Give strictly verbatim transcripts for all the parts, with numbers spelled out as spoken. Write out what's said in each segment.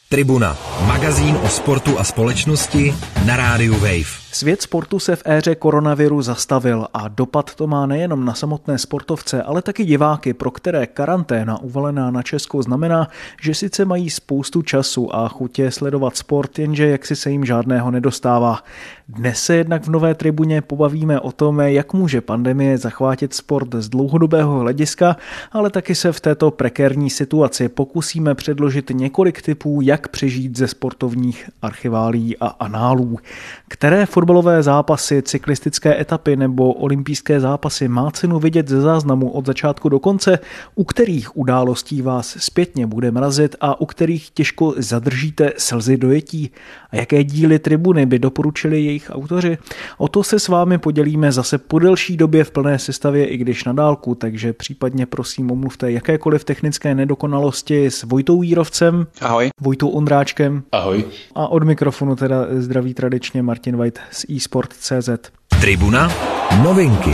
Tribuna, magazín o sportu a společnosti na rádiu Wave. Svět sportu se v éře koronaviru zastavil a dopad to má nejenom na samotné sportovce, ale taky diváky, pro které karanténa uvalená na Česko znamená, že sice mají spoustu času a chutě sledovat sport, jenže jaksi se jim žádného nedostává. Dnes se jednak v Nové tribuně pobavíme o tom, jak může pandemie zachvátit sport z dlouhodobého hlediska, ale taky se v této prekérní situaci pokusíme předložit několik tipů, jak přežít ze sportovních archiválií a análů. Které fotbalové zápasy, cyklistické etapy nebo olympijské zápasy má cenu vidět ze záznamu od začátku do konce, u kterých událostí vás zpětně bude mrazit a u kterých těžko zadržíte slzy dojetí? A jaké díly tribuny by doporučili jejich autoři? O to se s vámi podělíme zase po delší době v plné sestavě, i když na dálku, takže případně prosím omluvte jakékoliv technické nedokonalosti s Vojtou Jírovcem. Ahoj. Vojtou Ondráčkem. Ahoj. A od mikrofonu teda zdraví tradičně Martin White z eSport tečka cé zet. Tribuna, novinky.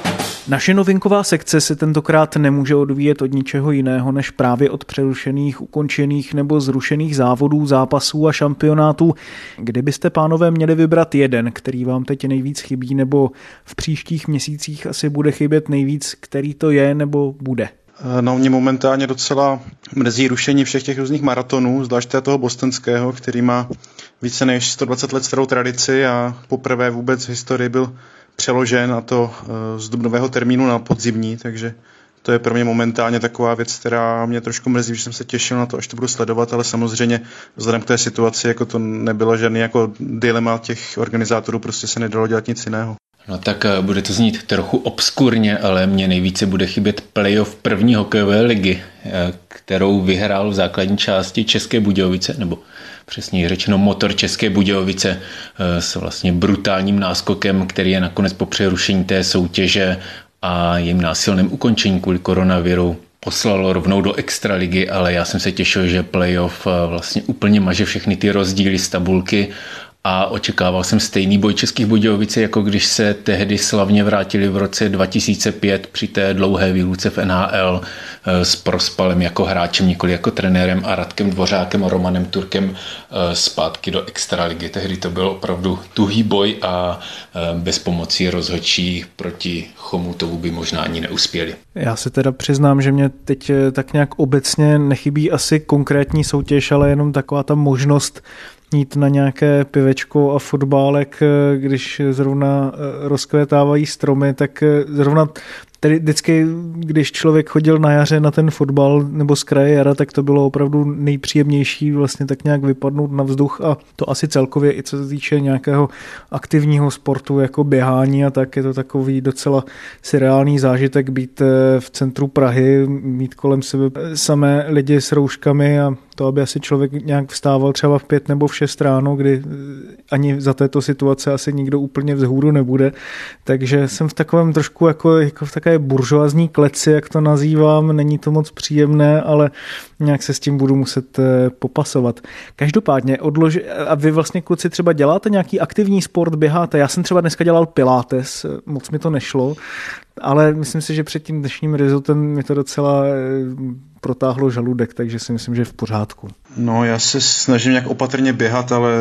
Naše novinková sekce se tentokrát nemůže odvíjet od ničeho jiného, než právě od přerušených, ukončených nebo zrušených závodů, zápasů a šampionátů. Kdybyste, pánové, měli vybrat jeden, který vám teď nejvíc chybí, nebo v příštích měsících asi bude chybět nejvíc, který to je nebo bude? No, mě momentálně docela mrzí rušení všech těch různých maratonů, zvlášť toho bostonského, který má více než sto dvacet let starou tradici a poprvé vůbec v historii byl přeložen, a to z dubnového termínu na podzimní, takže to je pro mě momentálně taková věc, která mě trošku mrzí, že jsem se těšil na to, až to budu sledovat, ale samozřejmě vzhledem k té situaci, jako to nebylo žádný jako dilema těch organizátorů, prostě se nedalo dělat nic jiného. No tak bude to znít trochu obskurně, ale mě nejvíce bude chybět playoff první hokejové ligy, kterou vyhrál v základní části České Budějovice, nebo přesněji řečeno Motor České Budějovice s vlastně brutálním náskokem, který je nakonec po přerušení té soutěže a jejím násilným ukončení kvůli koronaviru poslalo rovnou do extraligy, ale já jsem se těšil, že playoff vlastně úplně maže všechny ty rozdíly z tabulky a očekával jsem stejný boj Českých Budějovic, jako když se tehdy slavně vrátili v roce dva tisíce pět při té dlouhé výluce v N H L s Prospalem jako hráčem, nikoli jako trenérem a Radkem Dvořákem a Romanem Turkem zpátky do extraligy. Tehdy to byl opravdu tuhý boj a bez pomoci rozhodčí proti Chomutovu by možná ani neuspěli. Já se teda přiznám, že mě teď tak nějak obecně nechybí asi konkrétní soutěž, ale jenom taková ta možnost jít na nějaké pivečko a fotbálek, když zrovna rozkvétávají stromy, tak zrovna tedy vždycky, když člověk chodil na jaře na ten fotbal nebo z kraje jara, tak to bylo opravdu nejpříjemnější vlastně tak nějak vypadnout na vzduch a to asi celkově i co se týče nějakého aktivního sportu jako běhání a tak je to takový docela surreální zážitek být v centru Prahy, mít kolem sebe samé lidi s rouškami a to, aby asi člověk nějak vstával třeba v pět nebo v šest ráno, kdy ani za této situace asi nikdo úplně vzhůru nebude. Takže jsem v takovém trošku jako, jako v takové buržoazní kleci, jak to nazývám. Není to moc příjemné, ale nějak se s tím budu muset popasovat. Každopádně odlož... A vy vlastně, kluci, třeba děláte nějaký aktivní sport, běháte? Já jsem třeba dneska dělal pilates, moc mi to nešlo, ale myslím si, že před tím dnešním rizotem mi to docela protáhlo žaludek, takže si myslím, že je v pořádku. No, já se snažím nějak opatrně běhat, ale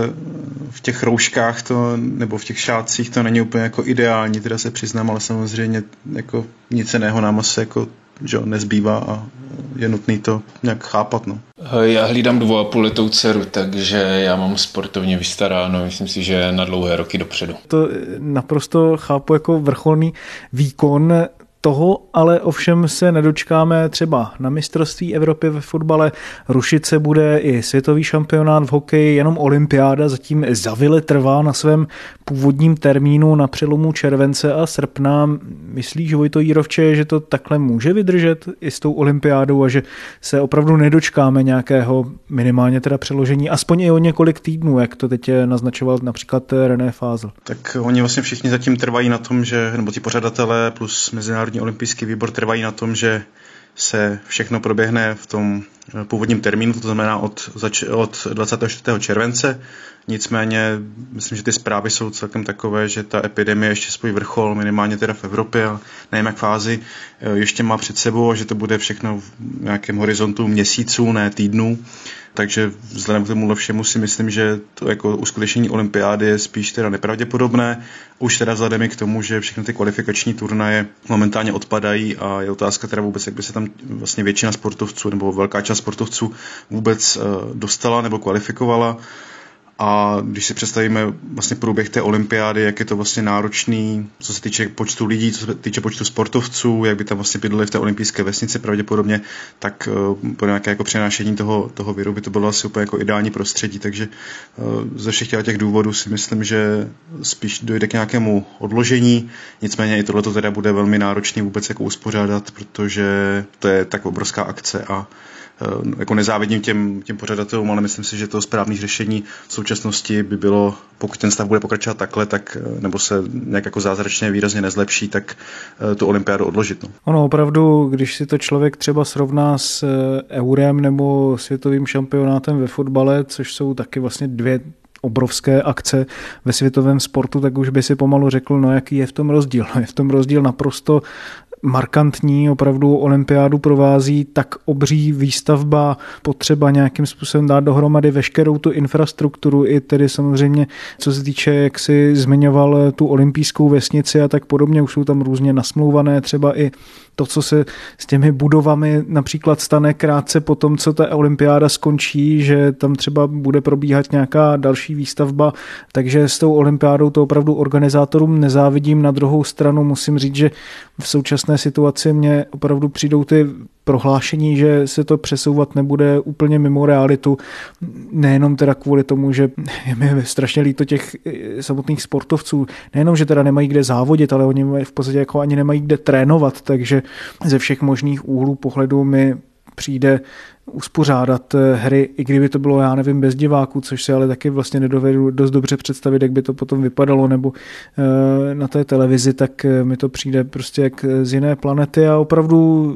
v těch rouškách to, nebo v těch šátcích to není úplně jako ideální, teda se přiznám, ale samozřejmě jako nic jiného nám asi jako že nezbývá a je nutný to nějak chápat. No. Já hlídám dvou a půl letou dceru, takže já mám sportovně vystaráno, myslím si, že na dlouhé roky dopředu. To naprosto chápu jako vrcholný výkon. Toho ale ovšem se nedočkáme třeba na mistrovství Evropy ve fotbale, rušit se bude i světový šampionát v hokeji, jenom olympiáda zatím zavile trvá na svém původním termínu na přelomu července a srpna. Myslíš, Vojto Jírovče, že to takhle může vydržet i s tou olympiádou a že se opravdu nedočkáme nějakého minimálně teda přeložení, aspoň i o několik týdnů, jak to teď naznačoval například René Fázl? Tak oni vlastně všichni zatím trvají na tom, že, nebo ti pořadatelé plus mezinárodní olympijský výbor trvají na tom, že se všechno proběhne v tom původním termínu, to znamená od, od dvacátého čtvrtého července. Nicméně myslím, že ty zprávy jsou celkem takové, že ta epidemie ještě svůj vrchol, minimálně teda v Evropě, a nevím jak fázi, ještě má před sebou a že to bude všechno v nějakém horizontu měsíců, ne týdnů. Takže vzhledem k tomu všemu si myslím, že to jako uskutečnění olympiády je spíš teda nepravděpodobné. Už teda vzhledem k tomu, že všechny ty kvalifikační turnaje momentálně odpadají a je otázka teda vůbec, jak by se tam vlastně většina sportovců nebo velká část sportovců vůbec dostala nebo kvalifikovala. A když si představíme vlastně průběh té olympiády, jak je to vlastně náročný, co se týče počtu lidí, co se týče počtu sportovců, jak by tam vlastně bydleli v té olympijské vesnici pravděpodobně, tak pro nějaké jako přenášení toho, toho viru by to bylo asi úplně jako ideální prostředí. Takže ze všech těch důvodů si myslím, že spíš dojde k nějakému odložení. Nicméně i tohle teda bude velmi náročný vůbec jako uspořádat, protože to je tak obrovská akce a jako nezávidím těm, těm pořadatelům, ale myslím si, že to správné řešení v současnosti by bylo, pokud ten stav bude pokračovat takhle, tak, nebo se nějak jako zázračně výrazně nezlepší, tak tu olympiádu odložit. No. Ono opravdu, když si to člověk třeba srovná s Eurem nebo světovým šampionátem ve fotbale, což jsou taky vlastně dvě obrovské akce ve světovém sportu, tak už by si pomalu řekl, no jaký je v tom rozdíl. Je v tom rozdíl naprosto markantní, opravdu olympiádu provází tak obří výstavba, potřeba nějakým způsobem dát dohromady veškerou tu infrastrukturu, i tedy samozřejmě, co se týče, jak si zmiňoval, tu olympijskou vesnici a tak podobně, už jsou tam různě nasmlouvané, třeba i to, co se s těmi budovami například stane krátce po tom, co ta olympiáda skončí, že tam třeba bude probíhat nějaká další výstavba, takže s tou olympiádou to opravdu organizátorům nezávidím. Na druhou stranu musím říct, že v současné situaci mě opravdu přijdou ty prohlášení, že se to přesouvat nebude úplně mimo realitu. Nejenom teda kvůli tomu, že je mi strašně líto těch samotných sportovců. Nejenom, že teda nemají kde závodit, ale oni v podstatě jako ani nemají kde trénovat, takže ze všech možných úhlů pohledu mi přijde uspořádat hry, i kdyby to bylo, já nevím, bez diváků, což si ale taky vlastně nedovedu dost dobře představit, jak by to potom vypadalo, nebo e, na té televizi, tak mi to přijde prostě jak z jiné planety a opravdu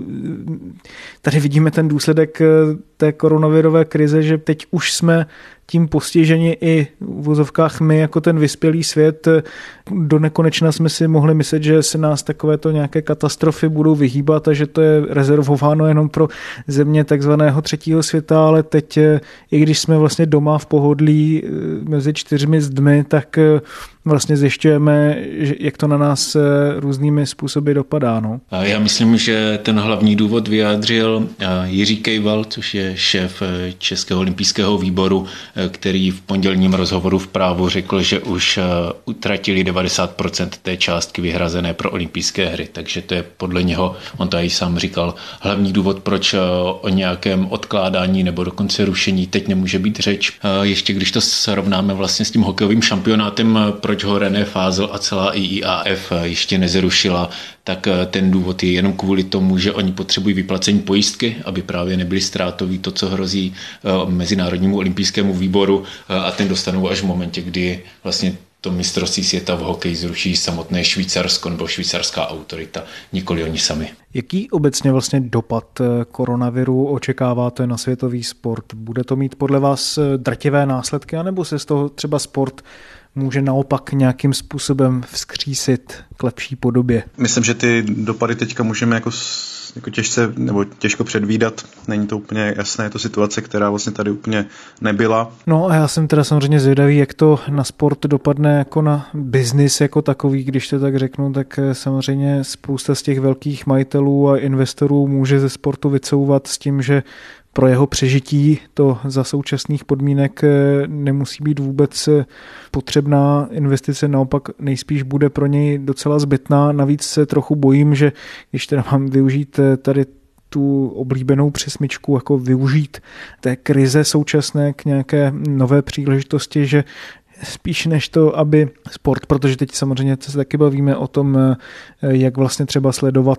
tady vidíme ten důsledek té koronavirové krize, že teď už jsme tím postiženi i v uvozovkách my jako ten vyspělý svět. Do nekonečna jsme si mohli myslet, že se nás takovéto nějaké katastrofy budou vyhýbat a že to je rezervováno jenom pro země takzvaného třetího světa, ale teď, i když jsme vlastně doma v pohodlí mezi čtyřmi zdmi, tak vlastně zjišťujeme, jak to na nás různými způsoby dopadá. No. Já myslím, že ten hlavní důvod vyjádřil Jiří Kejval, což je šéf Českého olympijského výboru, který v pondělním rozhovoru v Právu řekl, že už utratili devadesát procent té částky vyhrazené pro olympijské hry. Takže to je podle něho, on to i sám říkal, hlavní důvod, proč o nějakém odkládání nebo dokonce rušení teď nemůže být řeč. Ještě když to srovnáme vlastně s tím hokejovým šampionátem, proč ho René Fázl a celá I I A F ještě nezrušila, tak ten důvod je jenom kvůli tomu, že oni potřebují vyplacení pojistky, aby právě nebyli ztrátoví, to, co hrozí Mezinárodnímu olympijskému výboru, a ten dostanou až v momentě, kdy vlastně to mistrovství světa v hokeji zruší samotné Švýcarsko nebo švýcarská autorita, nikoli oni sami. Jaký obecně vlastně dopad koronaviru očekáváte na světový sport? Bude to mít podle vás drtivé následky, anebo se z toho třeba sport může naopak nějakým způsobem vzkřísit k lepší podobě? Myslím, že ty dopady teďka můžeme jako, jako těžce nebo těžko předvídat. Není to úplně jasné, je to situace, která vlastně tady úplně nebyla. No a já jsem teda samozřejmě zvědavý, jak to na sport dopadne jako na biznis jako takový, když to tak řeknu, tak samozřejmě spousta z těch velkých majitelů a investorů může ze sportu vycouvat s tím, že pro jeho přežití to za současných podmínek nemusí být vůbec potřebná investice, naopak nejspíš bude pro něj docela zbytná. Navíc se trochu bojím, že když teda mám využít tady tu oblíbenou přesmyčku, jako využít té krize současné k nějaké nové příležitosti, že spíš než to, aby sport, protože teď samozřejmě se taky bavíme o tom, jak vlastně třeba sledovat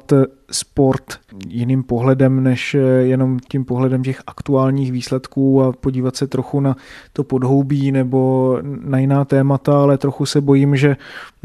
sport jiným pohledem, než jenom tím pohledem těch aktuálních výsledků a podívat se trochu na to podhoubí nebo na jiná témata, ale trochu se bojím, že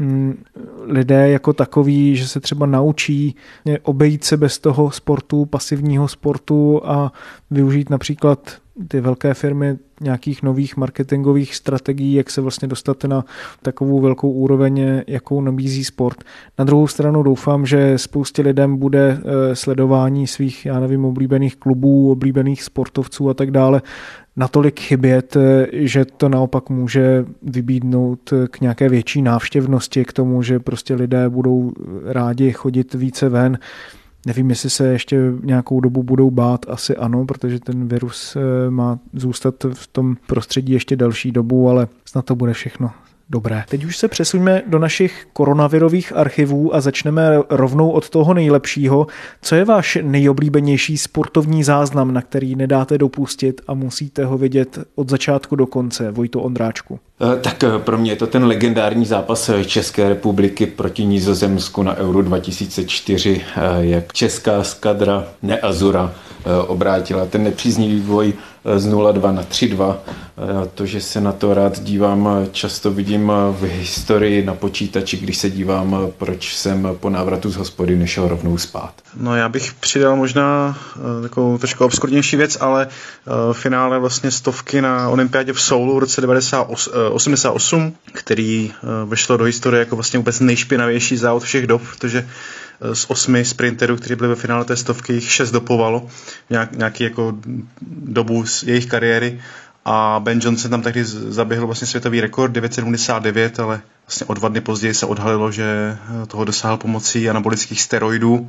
lidé jako takový, že se třeba naučí obejít se bez toho sportu, pasivního sportu a využít například ty velké firmy nějakých nových marketingových strategií, jak se vlastně dostat na takovou velkou úroveň, jakou nabízí sport. Na druhou stranu doufám, že spoustě lidem bude sledování svých, já nevím, oblíbených klubů, oblíbených sportovců a tak dále natolik chybět, že to naopak může vybídnout k nějaké větší návštěvnosti, k tomu, že prostě lidé budou rádi chodit více ven. Nevím, jestli se ještě nějakou dobu budou bát, asi ano, protože ten virus má zůstat v tom prostředí ještě další dobu, ale snad to bude všechno dobré. Teď už se přesuňme do našich koronavirových archivů a začneme rovnou od toho nejlepšího. Co je váš nejoblíbenější sportovní záznam, na který nedáte dopustit a musíte ho vidět od začátku do konce? Vojto Ondráčku. Tak pro mě je to ten legendární zápas České republiky proti Nizozemsku na Euro dva tisíce čtyři, jak česká skadra Neazura obrátila ten nepříznivý vývoj z nula dva na tři dva. To, že se na to rád dívám, často vidím v historii na počítači, když se dívám, proč jsem po návratu z hospody nešel rovnou spát. No já bych přidal možná takovou trošku obskurnější věc, ale v finále vlastně stovky na olympiádě v Soulu v roce osmdesát osm, který vešlo do historie jako vlastně vůbec nejšpinavější závod všech dob, protože z osmi sprinterů, kteří byli ve finále té stovky, jich šest dopovalo nějak, nějaký jako dobu z jejich kariéry a Ben Johnson tam tehdy zaběhl vlastně světový rekord devět sedmdesát devět, ale vlastně o dva dny později se odhalilo, že toho dosáhl pomocí anabolických steroidů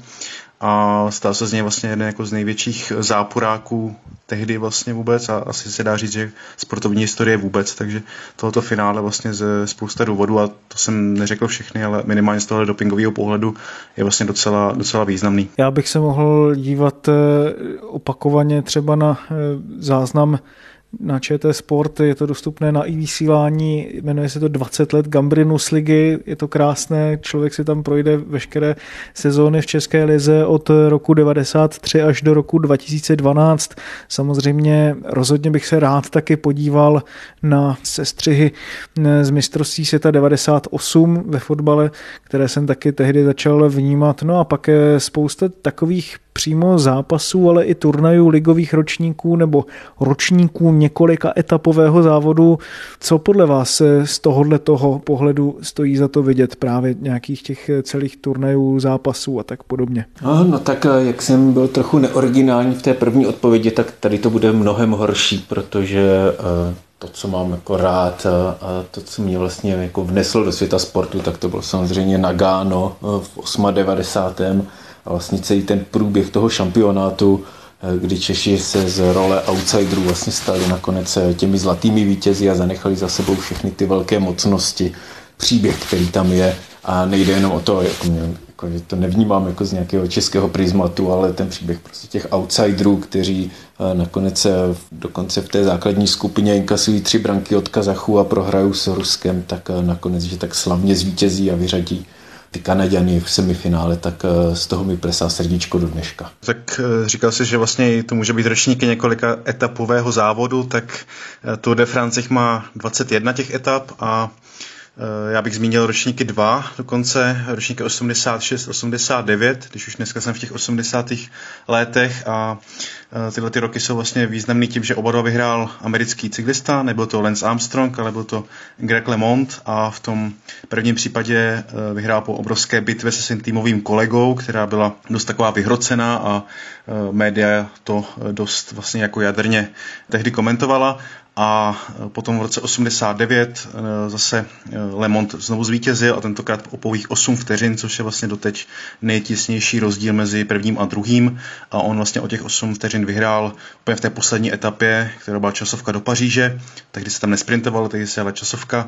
a stal se z něj vlastně jeden jako z největších záporáků tehdy vlastně vůbec a asi se dá říct, že sportovní historie vůbec, takže tohoto finále vlastně ze spousta důvodů a to jsem neřekl všechny, ale minimálně z tohohle dopingového pohledu je vlastně docela, docela významný. Já bych se mohl dívat opakovaně třeba na záznam na Č T Sport, je to dostupné na i-vysílání, jmenuje se to dvacet let Gambrinus ligy, je to krásné, člověk si tam projde veškeré sezóny v České lize od roku devadesát tři až do roku dva tisíce dvanáct. Samozřejmě rozhodně bych se rád taky podíval na sestřihy z mistrovství světa devadesát osm ve fotbale, které jsem taky tehdy začal vnímat. No a pak je spousta takových přímo zápasů, ale i turnajů ligových ročníků nebo ročníků několika etapového závodu. Co podle vás z tohohle toho pohledu stojí za to vidět, právě nějakých těch celých turnajů, zápasů a tak podobně? No, no tak jak jsem byl trochu neoriginální v té první odpovědi, tak tady to bude mnohem horší, protože to, co mám jako rád a to, co mě vlastně jako vneslo do světa sportu, tak to bylo samozřejmě Nagano v devadesátém osmém a vlastně celý ten průběh toho šampionátu, kdy Češi se z role outsiderů vlastně stali nakonec těmi zlatými vítězi a zanechali za sebou všechny ty velké mocnosti, příběh, který tam je a nejde jenom o to, jako mě, jako, že to nevnímám jako z nějakého českého prismatu, ale ten příběh prostě těch outsiderů, kteří nakonec dokonce v té základní skupině inkasují tři branky od Kazachů a prohrajou s Ruskem, tak nakonec, že tak slavně zvítězí a vyřadí ty Kanaďany v semifinále, tak z toho mi plesá srdíčko do dneška. Tak říkal jsi, že vlastně to může být ročníky několika etapového závodu, tak Tour de France má dvacet jedna těch etap a já bych zmínil ročníky dva, dokonce ročníky osmdesát šest osmdesát devět, když už dneska jsem v těch osmdesátých letech a tyhle ty roky jsou vlastně významný tím, že oba dva vyhrál americký cyklista, nebyl to Lance Armstrong, ale byl to Greg LeMond a v tom prvním případě vyhrál po obrovské bitvě se svým týmovým kolegou, která byla dost taková vyhrocená a média to dost vlastně jako jadrně tehdy komentovala. A potom v roce osmdesát devět zase LeMond znovu zvítězil a tentokrát o pouhých osm vteřin, což je vlastně doteď nejtěsnější rozdíl mezi prvním a druhým a on vlastně o těch osm vteřin vyhrál úplně v té poslední etapě, která byla časovka do Paříže, tehdy se tam nesprintovalo, tehdy se jela časovka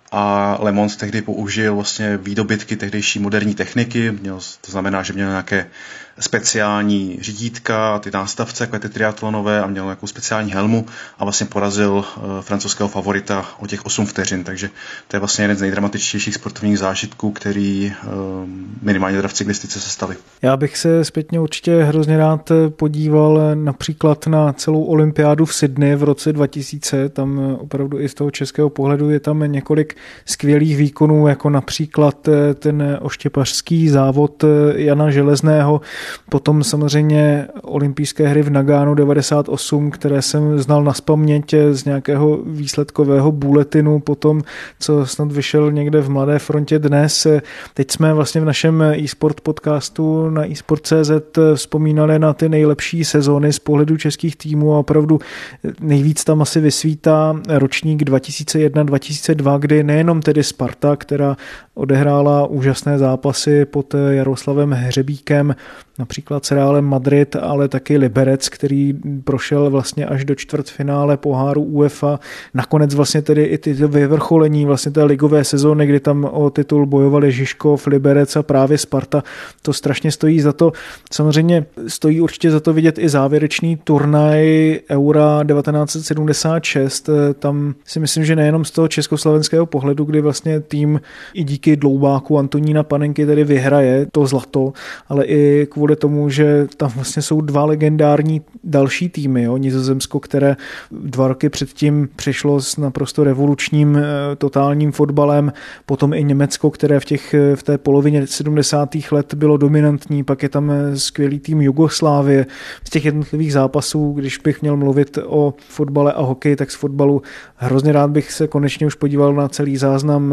a Le Mans tehdy použil vlastně výdobytky tehdejší moderní techniky, měl, to znamená, že měl nějaké speciální řídítka, ty nástavce, jako ty triatlonové, a měl nějakou speciální helmu a vlastně porazil uh, francouzského favorita o těch osm vteřin, takže to je vlastně jeden z nejdramatičtějších sportovních zážitků, který uh, minimálně teda v cyklistice se staly. Já bych se zpětně určitě hrozně rád podíval například na celou olympiádu v Sydney v roce dva tisíce, tam opravdu i z toho českého pohledu je tam několik skvělých výkonů, jako například ten oštěpařský závod Jana Železného, potom samozřejmě olympijské hry v Nagánu devadesát osm, které jsem znal nazpaměť z nějakého výsledkového bulletinu, potom, co snad vyšel někde v Mladé frontě dnes. Teď jsme vlastně v našem e-sport podcastu na e-sport tečka cé zet vzpomínali na ty nejlepší sezóny z pohledu českých týmů a opravdu nejvíc tam asi vysvítá ročník dva tisíce jedna dva tisíce dva, kdy nejenom tedy Sparta, která odehrála úžasné zápasy pod Jaroslavem Hřebíkem, například s Realem Madrid, ale taky Liberec, který prošel vlastně až do čtvrtfinále poháru UEFA. Nakonec vlastně tedy i ty vyvrcholení vlastně té ligové sezóny, kdy tam o titul bojovali Žižkov, Liberec a právě Sparta. To strašně stojí za to. Samozřejmě stojí určitě za to vidět i závěrečný turnaj Eura devatenáct set sedmdesát šest. Tam si myslím, že nejenom z toho československého pohledu, kdy vlastně tým i díky dloubáku Antonína Panenky tedy vyhraje to zlato, ale i kvůli tomu, že tam vlastně jsou dva legendární další týmy. Jo? Nizozemsko, které dva roky předtím přešlo s naprosto revolučním totálním fotbalem, potom i Německo, které v, těch, v té polovině sedmdesátých let bylo dominantní, pak je tam skvělý tým Jugoslávie. Z těch jednotlivých zápasů, když bych měl mluvit o fotbale a hokeji, tak z fotbalu hrozně rád bych se konečně už podíval na celý záznam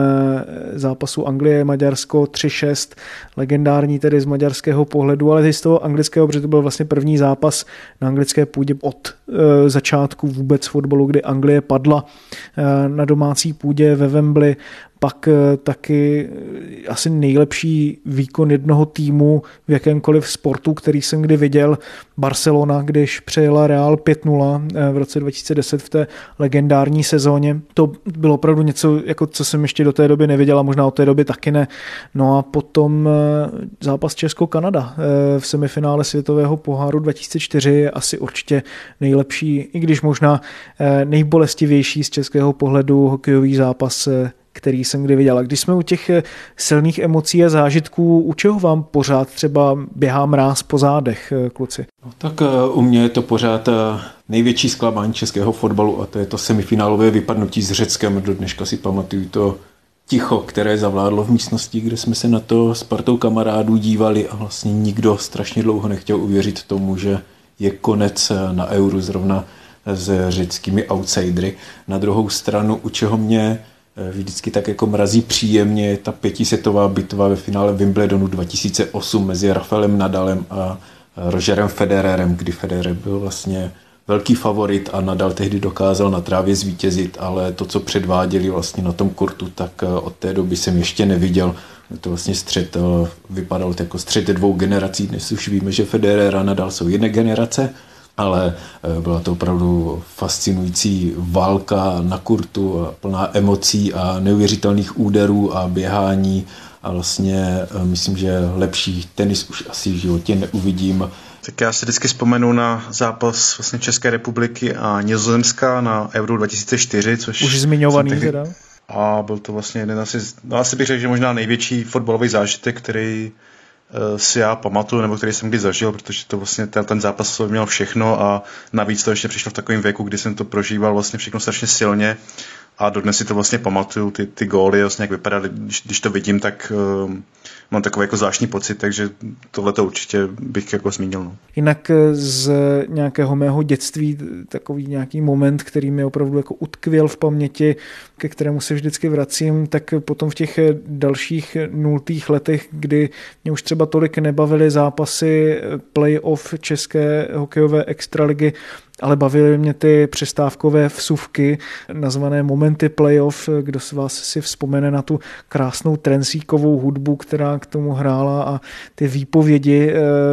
zápasu Anglie, Maďarsko tři šest, legendární tedy z maďarského pohledu, ale z toho anglického, protože to byl vlastně první zápas na anglické půdě od e, začátku vůbec fotbalu, kdy Anglie padla e, na domácí půdě ve Wembley. Pak taky asi nejlepší výkon jednoho týmu v jakémkoliv sportu, který jsem kdy viděl, Barcelona, když přejela Real pět nula v roce dva tisíce deset v té legendární sezóně. To bylo opravdu něco, jako co jsem ještě do té doby neviděl a možná od té doby taky ne. No a potom zápas Česko-Kanada v semifinále světového poháru dva tisíce čtyři je asi určitě nejlepší, i když možná nejbolestivější z českého pohledu hokejový zápas, který jsem kdy viděl. A když jsme u těch silných emocí a zážitků, u čeho vám pořád třeba běhá mráz po zádech, kluci? No, tak u mě je to pořád největší zklamání českého fotbalu a to je to semifinálové vypadnutí s Řeckem. Do dneška si pamatuju to ticho, které zavládlo v místnosti, kde jsme se na to s partou kamarádů dívali a vlastně nikdo strašně dlouho nechtěl uvěřit tomu, že je konec na Euru zrovna s řeckými outsidery. Na druhou stranu, u čeho mě vždycky tak jako mrazí příjemně, je ta pětisetová bitva ve finále Wimbledonu dva tisíce osm mezi Rafaelem Nadalem a Rogerem Federerem, kdy Federer byl vlastně velký favorit a Nadal tehdy dokázal na trávě zvítězit, ale to, co předváděli vlastně na tom kurtu, tak od té doby jsem ještě neviděl. To vlastně střet vypadal jako střet dvou generací. Dnes už víme, že Federer a Nadal jsou jedné generace, ale byla to opravdu fascinující válka na kurtu, plná emocí a neuvěřitelných úderů a běhání a vlastně myslím, že lepší tenis už asi v životě neuvidím. Tak já si vždycky vzpomenu na zápas vlastně České republiky a Nizozemska na Euro dva tisíce čtyři, což... Už zmiňovaný tehdy... teda. A byl to vlastně jeden asi, no asi bych řekl, že možná největší fotbalový zážitek, který si já pamatuju, nebo který jsem kdy zažil, protože to vlastně ten, ten zápas měl všechno a navíc to ještě přišlo v takovém věku, kdy jsem to prožíval vlastně všechno strašně silně a dodnes si to vlastně pamatuju, ty, ty góly vlastně jak vypadaly, když, když to vidím, tak uh, mám takový jako zvláštní pocit, takže tohle to určitě bych jako zmínil. No. Jinak z nějakého mého dětství takový nějaký moment, který mi opravdu jako utkvěl v paměti, ke kterému se vždycky vracím, tak potom v těch dalších nultých letech, kdy mě už třeba tolik nebavily zápasy play-off české hokejové extraligy, ale bavily mě ty přestávkové vsuvky, nazvané momenty playoff, kdo z vás si vzpomene na tu krásnou trensíkovou hudbu, která která k tomu hrála a ty výpovědi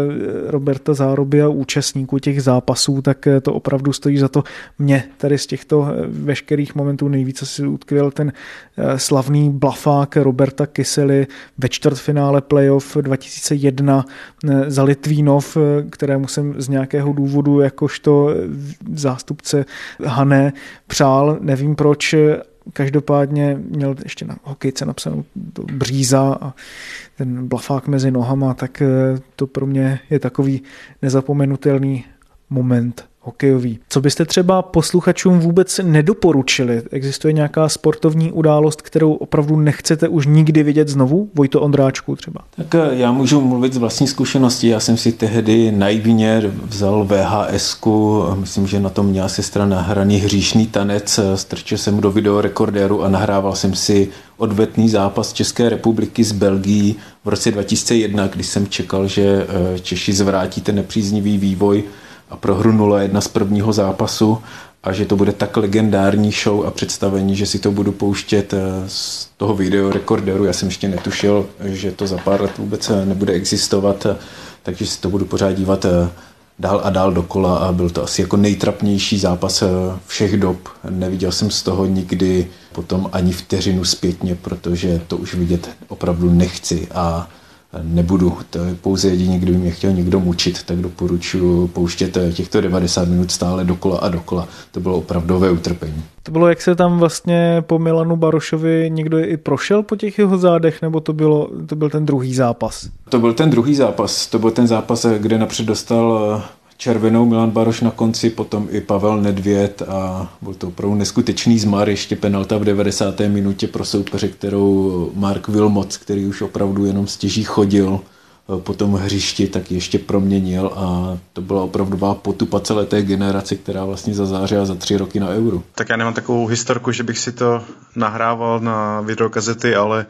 Roberta Záruby a účastníků těch zápasů, tak to opravdu stojí za to. Mě tady z těchto veškerých momentů nejvíce si utkvěl ten slavný blafák Roberta Kysely ve čtvrtfinále playoff dva tisíce jedna za Litvínov, kterému jsem z nějakého důvodu jakožto zástupce Hané přál, nevím proč. Každopádně měl ještě na hokejce napsanou bříza a ten blafák mezi nohama, tak to pro mě je takový nezapomenutelný moment hokejový. Co byste třeba posluchačům vůbec nedoporučili? Existuje nějaká sportovní událost, kterou opravdu nechcete už nikdy vidět znovu? Vojto Ondráčku třeba. Tak já můžu mluvit z vlastní zkušenosti. Já jsem si tehdy naivně vzal V H S ku, myslím, že na tom měla sestra nahraný Hříšný tanec, strčil jsem do videorekordéru a nahrával jsem si odvetný zápas České republiky s Belgií v roce dva tisíce jedna, když jsem čekal, že Češi zvrátí ten nepříznivý vývoj a prohru nula jedna z prvního zápasu a že to bude tak legendární show a představení, že si to budu pouštět z toho videorekorderu. Já jsem ještě netušil, že to za pár let vůbec nebude existovat, takže si to budu pořád dívat dál a dál dokola a byl to asi jako nejtrapnější zápas všech dob. Neviděl jsem z toho nikdy potom ani vteřinu zpětně, protože to už vidět opravdu nechci a nebudu. To je pouze jedině, kdyby mě chtěl někdo mučit, tak doporučuji pouštět těchto devadesát minut stále dokola a dokola. To bylo opravdové utrpení. To bylo, jak se tam vlastně po Milanu Barošovi někdo i prošel po těch jeho zádech, nebo to, bylo, to byl ten druhý zápas? To byl ten druhý zápas. To byl ten zápas, kde napřed dostal červenou Milan Baroš na konci, potom i Pavel Nedvěd a byl to opravdu neskutečný zmar, ještě penalta v devadesáté minutě pro soupeře, kterou Mark Wilmots, který už opravdu jenom stěží chodil po tom hřišti, tak ještě proměnil a to byla opravdová potupa celé té generace, která vlastně zazářila za tři roky na Euro. Tak já nemám takovou historku, že bych si to nahrával na videokazety, ale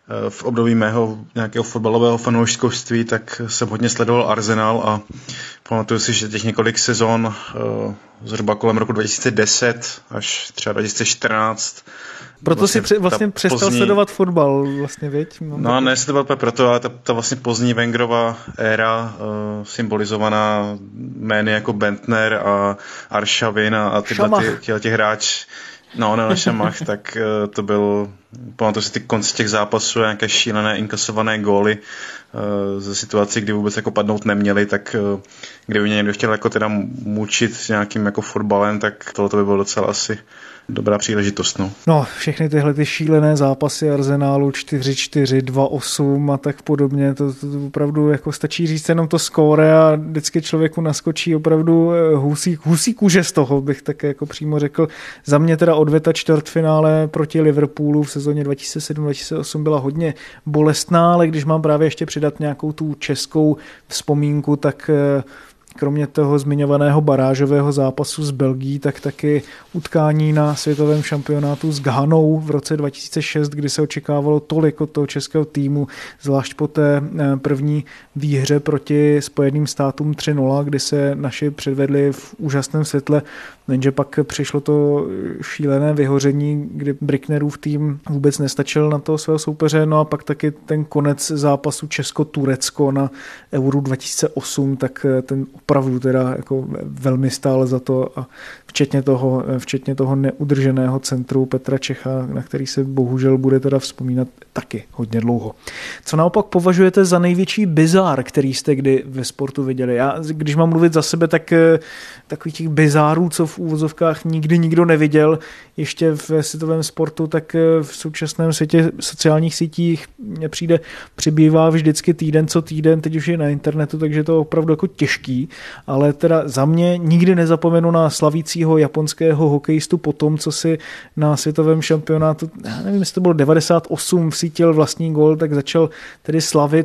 v období mého nějakého fotbalového fanouškovství, tak jsem hodně sledoval Arsenal a pamatuju si, že těch několik sezon zhruba kolem roku dva tisíce deset až třeba dva tisíce čtrnáct. Proto vlastně si vlastně přestal pozdní... sledovat fotbal vlastně, viď? No ne, to bylo proto, ale ta, ta vlastně pozdní Wengerova éra uh, symbolizovaná jmény jako Bentner a Arshavin a, a tyhle ty, ty hráč. No, no, Šamach, tak uh, to byl, pamatuju si ty konci těch zápasů, nějaké šílené inkasované góly uh, ze situací, kdy vůbec jako padnout neměli, tak uh, kdyby mě někdo chtěl jako teda mučit nějakým jako fotbalem, tak tohle by bylo docela asi dobrá příležitost. No. no, všechny tyhle ty šílené zápasy Arsenálu čtyři čtyři, dva osm a tak podobně, to, to, to opravdu jako stačí říct jenom to skóre a vždycky člověku naskočí opravdu husí, husí kůže z toho, bych tak jako přímo řekl. Za mě teda odveta čtvrtfinále proti Liverpoolu v sezóně dva tisíce sedm dva tisíce osm byla hodně bolestná, ale když mám právě ještě přidat nějakou tu českou vzpomínku, tak kromě toho zmiňovaného barážového zápasu s Belgií, tak taky utkání na světovém šampionátu s Ghanou v roce dva tisíce šest, kdy se očekávalo tolik od toho českého týmu, zvlášť po té první výhře proti Spojeným státům tři nula, kdy se naši předvedli v úžasném světle, jenže pak přišlo to šílené vyhoření, kdy Bricknerův tým vůbec nestačil na toho svého soupeře, no a pak taky ten konec zápasu Česko-Turecko na Euro dva tisíce osm, tak ten opravdu teda jako velmi stál za to a včetně toho, včetně toho neudrženého centru Petra Čecha, na který se bohužel bude teda vzpomínat taky hodně dlouho. Co naopak považujete za největší bizár, který jste kdy ve sportu viděli? Já, když mám mluvit za sebe, tak takových těch bizárů, co v úvozovkách nikdy nikdo neviděl, ještě v světovém sportu, tak v současném světě sociálních sítích mně přijde, přibývá vždycky týden co týden, teď už je na internetu, takže to je opravdu jako těžký, ale teda za mě nikdy nezapomenu na slavícího japonského hokejistu po tom, co si na světovém šampionátu, já nevím, jestli to bylo devadesát osm, vsítil vlastní gól, tak začal tedy slavit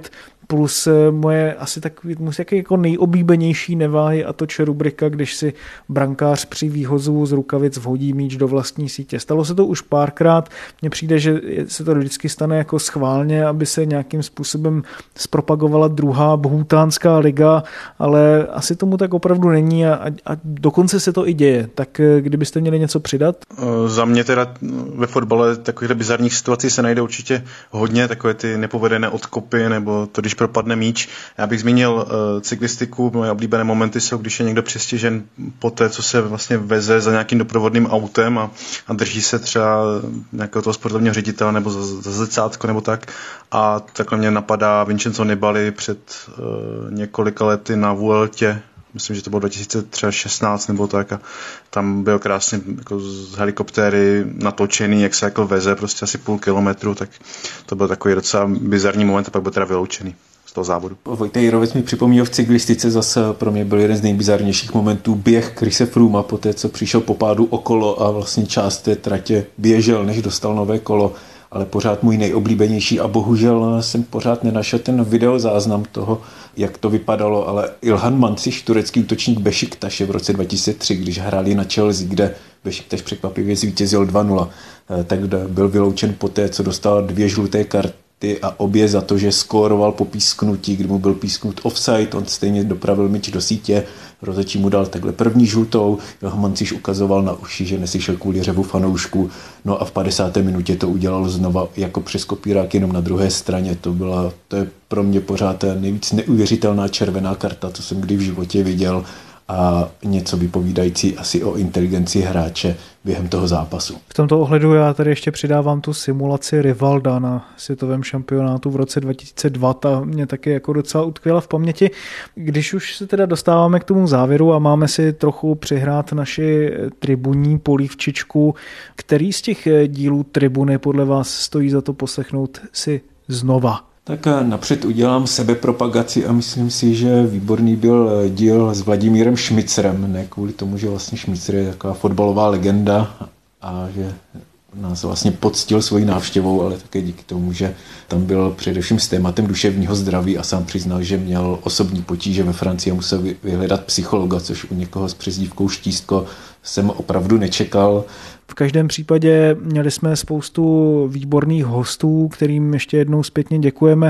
plus moje asi takový musí jako nejoblíbenější neváhy a toč rubrika, když si brankář při výhozu z rukavic vhodí míč do vlastní sítě. Stalo se to už párkrát, mně přijde, že se to vždycky stane jako schválně, aby se nějakým způsobem zpropagovala druhá bhutánská liga, ale asi tomu tak opravdu není a, a dokonce se to i děje. Tak kdybyste měli něco přidat? Za mě teda ve fotbale takovýchhle bizarních situací se najde určitě hodně, takové ty nepovedené odkopy nebo to, když propadne míč. Já bych zmínil uh, cyklistiku, moje oblíbené momenty jsou, když je někdo přestižen po té, co se vlastně veze za nějakým doprovodným autem a, a drží se třeba nějakého toho sportovního ředitele nebo za, za zrcátko nebo tak. A takhle mě napadá Vincenzo Nibali před uh, několika lety na Vueltě, myslím, že to bylo dva tisíce šestnáct nebo tak a tam byl krásně jako z helikoptéry natočený, jak se jako veze prostě asi půl kilometru, tak to byl takový docela bizarní moment a pak byl teda vyloučený z toho závodu. Vojtej Jirovec mi připomněl v cyklistice zase pro mě byl jeden z nejbizarnějších momentů běh Chrise Frooma po té, co přišel po pádu okolo a vlastně část té tratě běžel, než dostal nové kolo, ale pořád můj nejoblíbenější a bohužel jsem pořád nenašel ten videozáznam toho, jak to vypadalo, ale Ilhan Mancic, turecký útočník Bešiktaše v roce dva tisíce tři, když hráli na Chelsea, kde Bešiktaš překvapivě zvítězil dva nula, tak byl vyloučen poté, co dostal dvě žluté karty a obě za to, že skóroval po písknutí, kdy mu byl písknut offside, on stejně dopravil míč do sítě, rozhodčí mu dal takhle první žlutou, Ilhan Mancic ukazoval na uši, že neslyšel kvůli řevu fanoušků, no a v padesáté minutě to udělal znova jako přes kopírák jenom na druhé straně, to byla, to je pro mě pořád nejvíc neuvěřitelná červená karta, co jsem kdy v životě viděl a něco vypovídající asi o inteligenci hráče během toho zápasu. V tomto ohledu já tady ještě přidávám tu simulaci Rivalda na světovém šampionátu v roce dva tisíce dva, ta mě taky jako docela utkvěla v paměti. Když už se teda dostáváme k tomu závěru a máme si trochu přihrát naši tribunní polívčičku, který z těch dílů Tribuny podle vás stojí za to poslechnout si znova? Tak napřed udělám sebepropagaci a myslím si, že výborný byl díl s Vladimírem Šmicerem, ne kvůli tomu, že vlastně Šmicer je taková fotbalová legenda a že nás vlastně poctil svojí návštěvou, ale také díky tomu, že tam byl především s tématem duševního zdraví a sám přiznal, že měl osobní potíže ve Francii a musel vyhledat psychologa, což u někoho s přezdívkou Štístko jsem opravdu nečekal. V každém případě měli jsme spoustu výborných hostů, kterým ještě jednou zpětně děkujeme.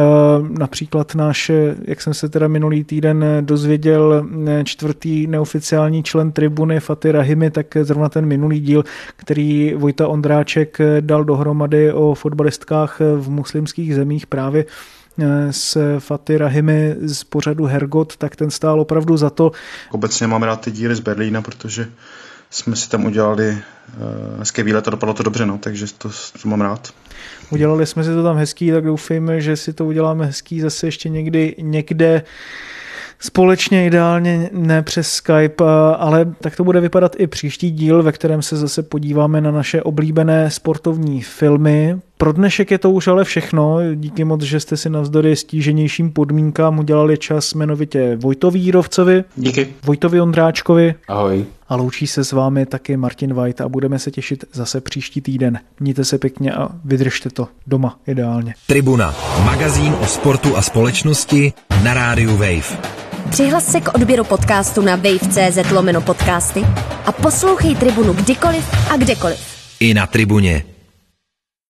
Například náš, jak jsem se teda minulý týden dozvěděl, čtvrtý neoficiální člen Tribuny Fatih Rahimi, tak zrovna ten minulý díl, který Vojta Ondráček dal dohromady o fotbalistkách v muslimských zemích právě s Fatih Rahimi z pořadu Hergot, tak ten stál opravdu za to. Obecně mám rád ty díly z Berlína, protože jsme si tam udělali uh, hezké výlet a dopadlo to dobře, no, takže to, to mám rád. Udělali jsme si to tam hezký, tak doufejme, že si to uděláme hezký zase ještě někdy někde společně, ideálně ne přes Skype, ale tak to bude vypadat i příští díl, ve kterém se zase podíváme na naše oblíbené sportovní filmy. Pro dnešek je to už ale všechno. Díky moc, že jste si navzdory stíženějším podmínkám udělali čas jmenovitě Vojtovi Jírovcovi. Díky. Vojtovi Ondráčkovi. Ahoj. A loučí se s vámi taky Martin White a budeme se těšit zase příští týden. Mějte se pěkně a vydržte to doma ideálně. Tribuna, magazín o sportu a společnosti na rádiu Wave. Přihlas se k odběru podcastu na wave tečka cz lomeno podcasty a poslouchej Tribunu kdykoliv a kdekoliv. I na Tribuně.